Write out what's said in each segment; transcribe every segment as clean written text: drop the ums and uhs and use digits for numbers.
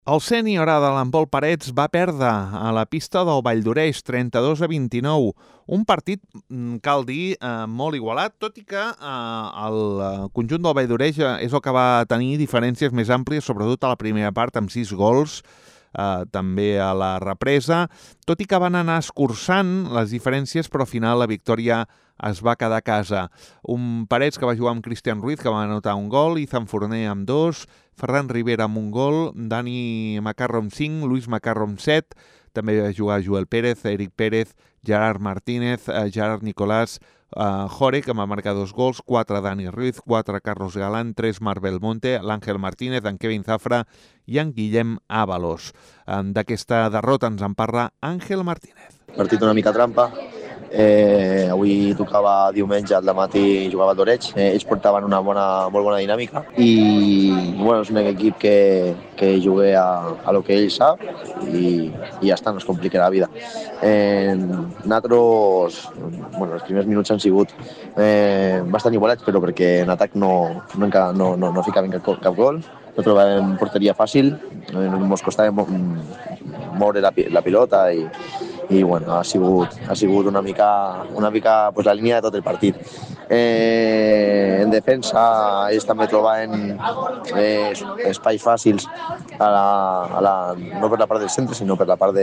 El sènior A de l'handbol Parets va perdre a la pista del Valldoreix 32-29. Un partit, cal dir, molt igualat, tot i que el conjunt del Valldoreix és el que va tenir diferències més àmplies, sobretot a la primera part, amb 6 gols, també a la represa, tot i que van anar escurçant les diferències, però al final la victòria es va quedar a casa. Un Parets que va jugar amb Cristian Ruiz, que va anotar un gol, Izan Forner amb 2, Ferran Rivera amb un gol, Dani Macarro amb 5, Luis Macarro amb 7, també va jugar Joel Pérez, Eric Pérez, Gerard Martínez, Gerard Nicolás, Jore, que va marcar 2 gols, 4 Dani Ruiz, 4 Carlos Galán, 3 Marc Belmonte, l'Àngel Martínez, en Kevin Zafra i en Guillem Ábalos. D'aquesta derrota ens en parla Àngel Martínez. Partit una mica trampa. Avui tocava diumenge al matí jugava al Doreig. Ells portaven una molt bona dinàmica i bueno, és un equip que juga a lo que ell sap i ja està, no es complica la vida. Nosaltres, bueno, els primers minuts han sigut bastant igualats, però perquè en atac no ficaven cap gol. No trobàvem porteria fàcil, ens costava moure la pilota i bueno, ha sigut una mica pues, la línia de tot el partit. En defensa ells també trobaven espais fàcils no per la part del centre sinó per la part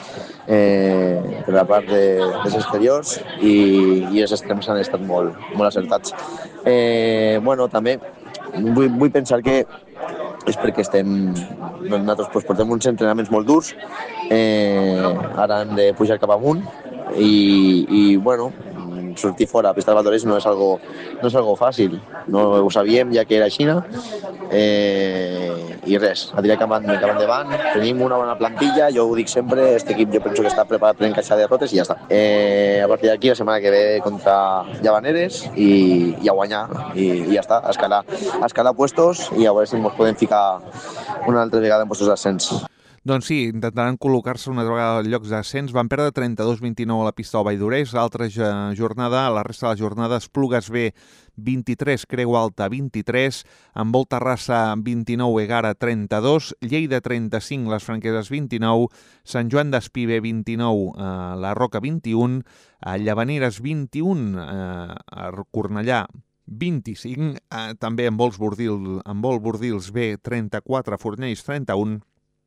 dels exteriors i els extrems han estat molt acertats. Bueno, també vull pensar que és perquè nosaltres portem uns entrenaments molt durs, ara hem de pujar cap amunt i bueno, sortir fora a pista del Valldoreix no és algo fàcil, no ho sabíem ja que era Xina, i res, a tirar cap endavant. Tenim una bona plantilla, jo ho dic sempre, aquest equip jo penso que està preparat per encaixar derrotes i ja està. A partir d'aquí la setmana que ve contra Llavaneres i a guanyar i ja està, a escalar puestos i a veure si ens podem ficar una altra vegada en puestos d'ascens. Doncs sí, intentaran col·locar-se una vegada als llocs d'ascens. Van perdre 32-29 a la pista del Valldoreix. L'altra jornada, la resta de la jornada, Esplugues B 23, Creu Alta 23, Handbol Terrassa 29, Egara 32, Lleida 35, Les Franqueses 29, Sant Joan d'Espí B 29, La Roca 21, Llavaneres 21, Cornellà 25, també Handbol Bordils B 34, Fornells 31,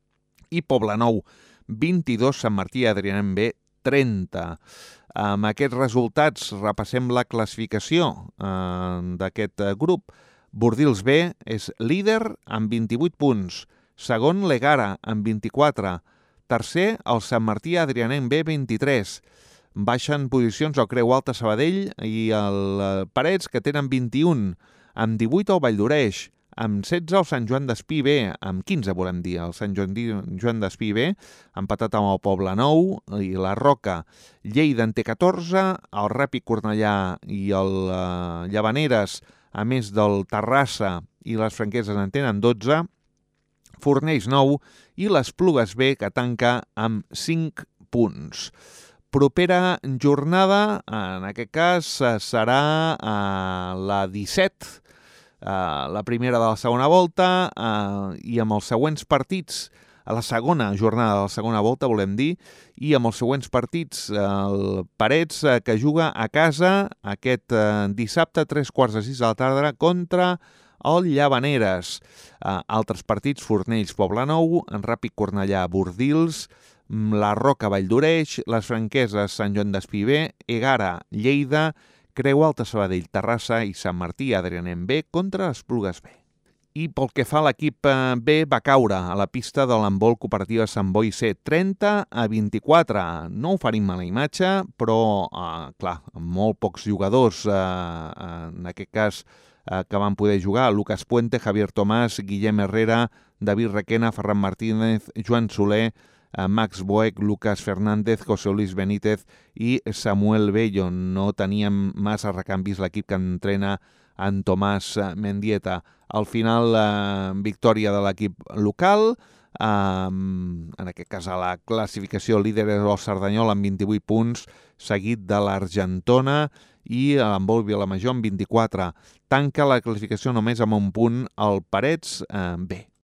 i Poblenou 22, Sant Martí i Adrianem B 30. Amb aquests resultats repassem la classificació d'aquest grup. Bordils B és líder amb 28 punts, segon l'Egara amb 24, tercer el Sant Martí i Adrianem B 23. Baixen posicions el Creu Alta Sabadell i el Parets, que tenen 21, amb 18 el Valldoreix, amb 16 el Sant Joan d'Espí B, amb 15 volem dir, el Sant Joan d'Espí B, empatat amb el Poblenou i la Roca. Lleida en té 14, el Ràpid Cornellà i el Llavaneres, a més del Terrassa i les Franqueses en tenen 12, Fornells 9 i l'Esplugues B, que tanca amb 5 punts. Propera jornada, en aquest cas, serà la 17, la primera de la segona volta, i amb els següents partits, a la segona jornada de la segona volta, volem dir, i amb els següents partits, el Parets, que juga a casa aquest dissabte, 3:15 de la tarda, contra el Llavaneres. Altres partits, Fornells, Poblenou, Ràpid Cornellà, Bordils, la Roca, Valldoreix, les Franqueses, Sant Joan d'Espí B, Egara, Lleida, Creu Alta Sabadell, Terrassa i Sant Martí Adrianem B contra Esplugues B. I pel que fa a l'equip B, va caure a la pista de l'handbol cooperativa Sant Boi C 30-24. No oferim mala imatge, però, clar, amb molt pocs jugadors, en aquest cas, que van poder jugar: Lucas Puente, Javier Tomàs, Guillem Herrera, David Requena, Ferran Martínez, Joan Soler, Max Boek, Lucas Fernández, José Luis Benítez i Samuel Bello. No teníem massa recanvis l'equip que entrena en Tomàs Mendieta. Al final, victòria de l'equip local, en aquest cas a la classificació líder és el Cerdanyol amb 28 punts, seguit de l'Argentona i l'handbol Vilamajor amb 24. Tanca la classificació només amb un punt el Parets B.